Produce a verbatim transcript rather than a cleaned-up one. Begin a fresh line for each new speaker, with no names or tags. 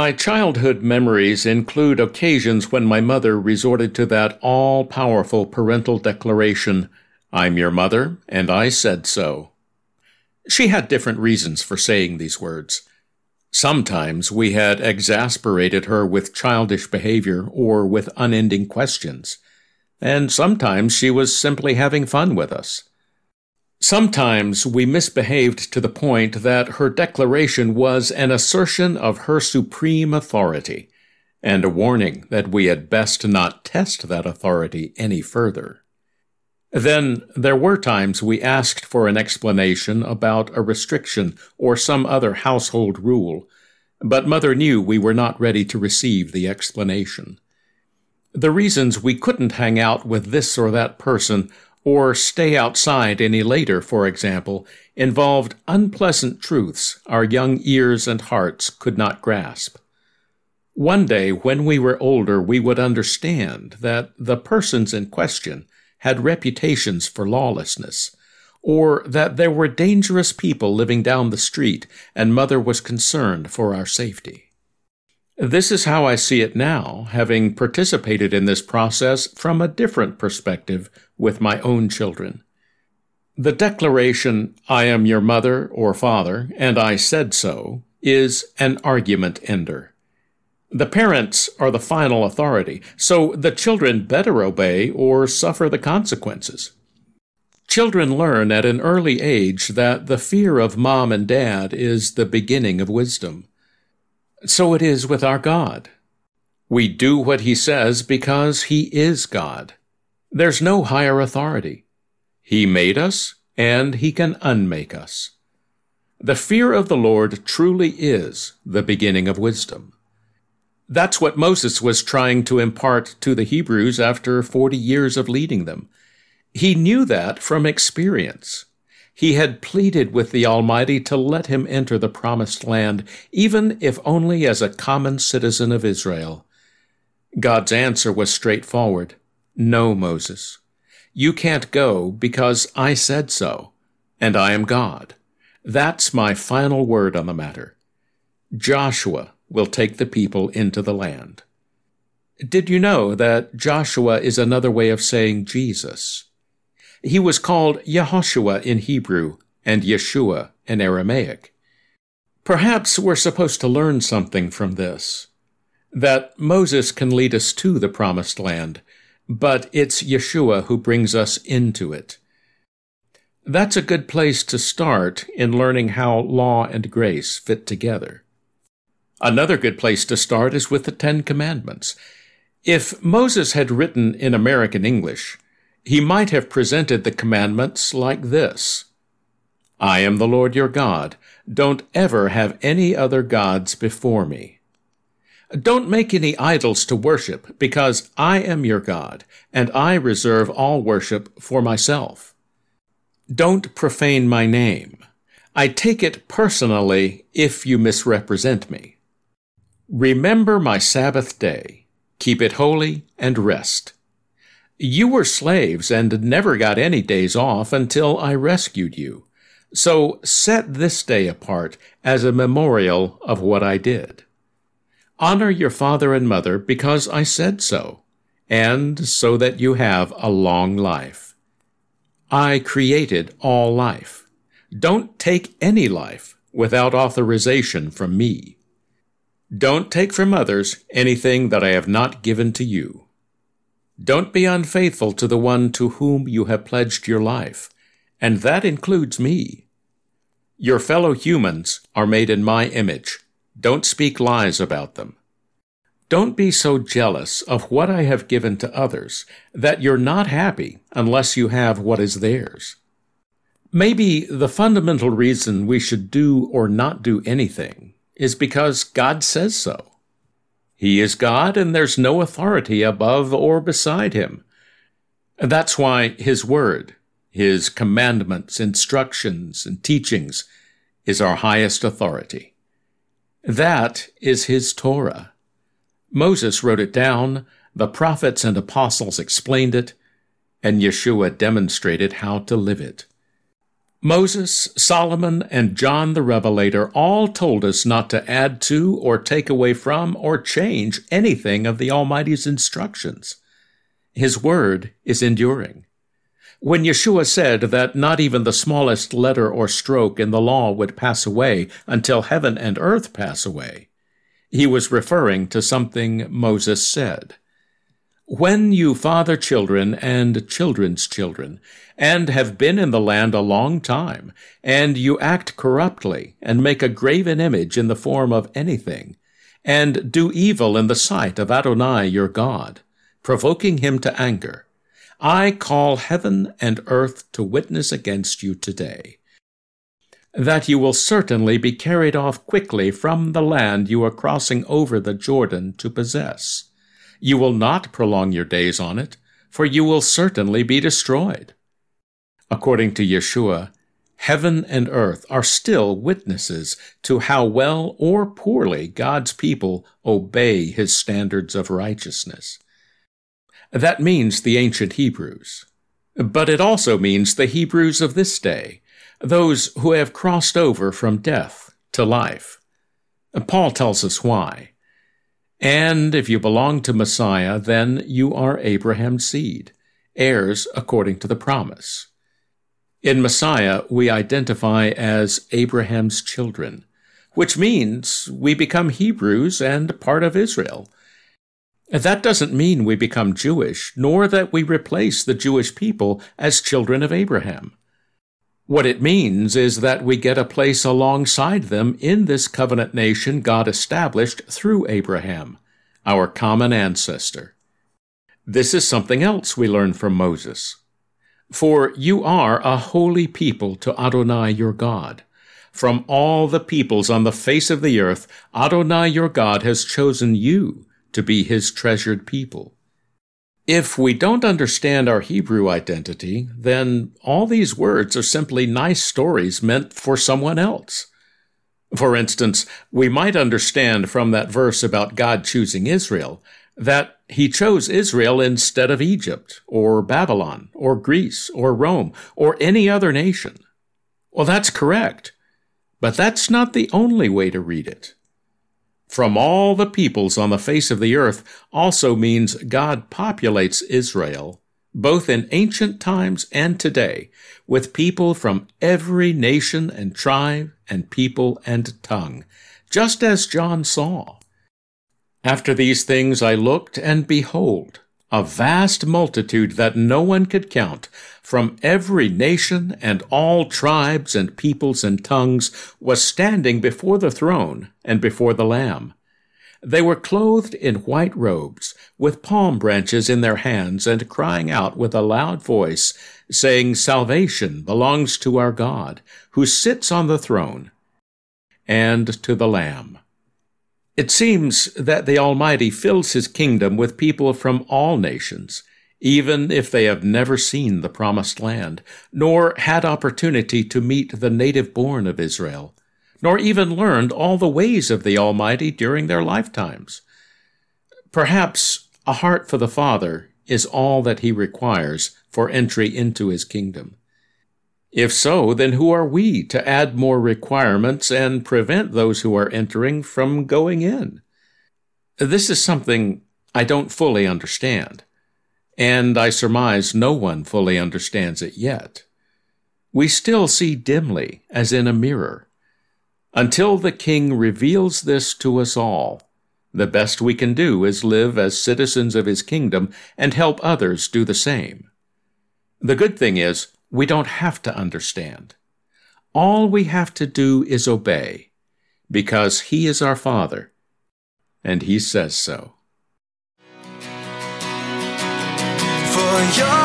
My childhood memories include occasions when my mother resorted to that all-powerful parental declaration, "I'm your mother, and I said so." She had different reasons for saying these words. Sometimes we had exasperated her with childish behavior or with unending questions, and sometimes she was simply having fun with us. Sometimes we misbehaved to the point that her declaration was an assertion of her supreme authority, and a warning that we had best not test that authority any further. Then there were times we asked for an explanation about a restriction or some other household rule, but Mother knew we were not ready to receive the explanation. The reasons we couldn't hang out with this or that person or stay outside any later, for example, involved unpleasant truths our young ears and hearts could not grasp. One day, when we were older, we would understand that the persons in question had reputations for lawlessness, or that there were dangerous people living down the street, and Mother was concerned for our safety. This is how I see it now, having participated in this process from a different perspective with my own children. The declaration, "I am your mother or father, and I said so," is an argument ender. The parents are the final authority, so the children better obey or suffer the consequences. Children learn at an early age that the fear of mom and dad is the beginning of wisdom. So it is with our God. We do what He says because He is God. There's no higher authority. He made us, and He can unmake us. The fear of the Lord truly is the beginning of wisdom. That's what Moses was trying to impart to the Hebrews after forty years of leading them. He knew that from experience. He had pleaded with the Almighty to let him enter the promised land, even if only as a common citizen of Israel. God's answer was straightforward. "No, Moses. You can't go because I said so, and I am God. That's my final word on the matter. Joshua will take the people into the land." Did you know that Joshua is another way of saying Jesus? He was called Yehoshua in Hebrew and Yeshua in Aramaic. Perhaps we're supposed to learn something from this, that Moses can lead us to the promised land, but it's Yeshua who brings us into it. That's a good place to start in learning how law and grace fit together. Another good place to start is with the Ten Commandments. If Moses had written in American English, he might have presented the commandments like this: "I am the Lord your God. Don't ever have any other gods before me. Don't make any idols to worship, because I am your God, and I reserve all worship for myself. Don't profane my name. I take it personally if you misrepresent me. Remember my Sabbath day. Keep it holy and rest. You were slaves and never got any days off until I rescued you. So set this day apart as a memorial of what I did. Honor your father and mother because I said so, and so that you have a long life. I created all life. Don't take any life without authorization from me. Don't take from others anything that I have not given to you. Don't be unfaithful to the one to whom you have pledged your life, and that includes me. Your fellow humans are made in my image. Don't speak lies about them. Don't be so jealous of what I have given to others that you're not happy unless you have what is theirs. Maybe the fundamental reason we should do or not do anything is because God says so. He is God, and there's no authority above or beside him. That's why his word, his commandments, instructions, and teachings is our highest authority. That is his Torah. Moses wrote it down, the prophets and apostles explained it, and Yeshua demonstrated how to live it. Moses, Solomon, and John the Revelator all told us not to add to or take away from or change anything of the Almighty's instructions. His word is enduring. When Yeshua said that not even the smallest letter or stroke in the law would pass away until heaven and earth pass away, he was referring to something Moses said. When you father children and children's children, and have been in the land a long time, and you act corruptly, and make a graven image in the form of anything, and do evil in the sight of Adonai your God, provoking him to anger, I call heaven and earth to witness against you today, that you will certainly be carried off quickly from the land you are crossing over the Jordan to possess. You will not prolong your days on it, for you will certainly be destroyed. According to Yeshua, heaven and earth are still witnesses to how well or poorly God's people obey his standards of righteousness. That means the ancient Hebrews. But it also means the Hebrews of this day, those who have crossed over from death to life. Paul tells us why. And if you belong to Messiah, then you are Abraham's seed, heirs according to the promise. In Messiah, we identify as Abraham's children, which means we become Hebrews and part of Israel. That doesn't mean we become Jewish, nor that we replace the Jewish people as children of Abraham. What it means is that we get a place alongside them in this covenant nation God established through Abraham, our common ancestor. This is something else we learn from Moses. For you are a holy people to Adonai your God. From all the peoples on the face of the earth, Adonai your God has chosen you to be his treasured people. If we don't understand our Hebrew identity, then all these words are simply nice stories meant for someone else. For instance, we might understand from that verse about God choosing Israel that he chose Israel instead of Egypt, or Babylon, or Greece, or Rome, or any other nation. Well, that's correct, but that's not the only way to read it. From all the peoples on the face of the earth also means God populates Israel, both in ancient times and today, with people from every nation and tribe and people and tongue, just as John saw. After these things I looked, and behold, a vast multitude that no one could count, from every nation and all tribes and peoples and tongues, was standing before the throne and before the Lamb. They were clothed in white robes, with palm branches in their hands, and crying out with a loud voice, saying, Salvation belongs to our God, who sits on the throne, and to the Lamb. It seems that the Almighty fills his kingdom with people from all nations, even if they have never seen the promised land, nor had opportunity to meet the native-born of Israel, nor even learned all the ways of the Almighty during their lifetimes. Perhaps a heart for the Father is all that he requires for entry into his kingdom. If so, then who are we to add more requirements and prevent those who are entering from going in? This is something I don't fully understand, and I surmise no one fully understands it yet. We still see dimly, as in a mirror. Until the King reveals this to us all, the best we can do is live as citizens of his kingdom and help others do the same. The good thing is, we don't have to understand. All we have to do is obey, because he is our Father, and he says so.
For your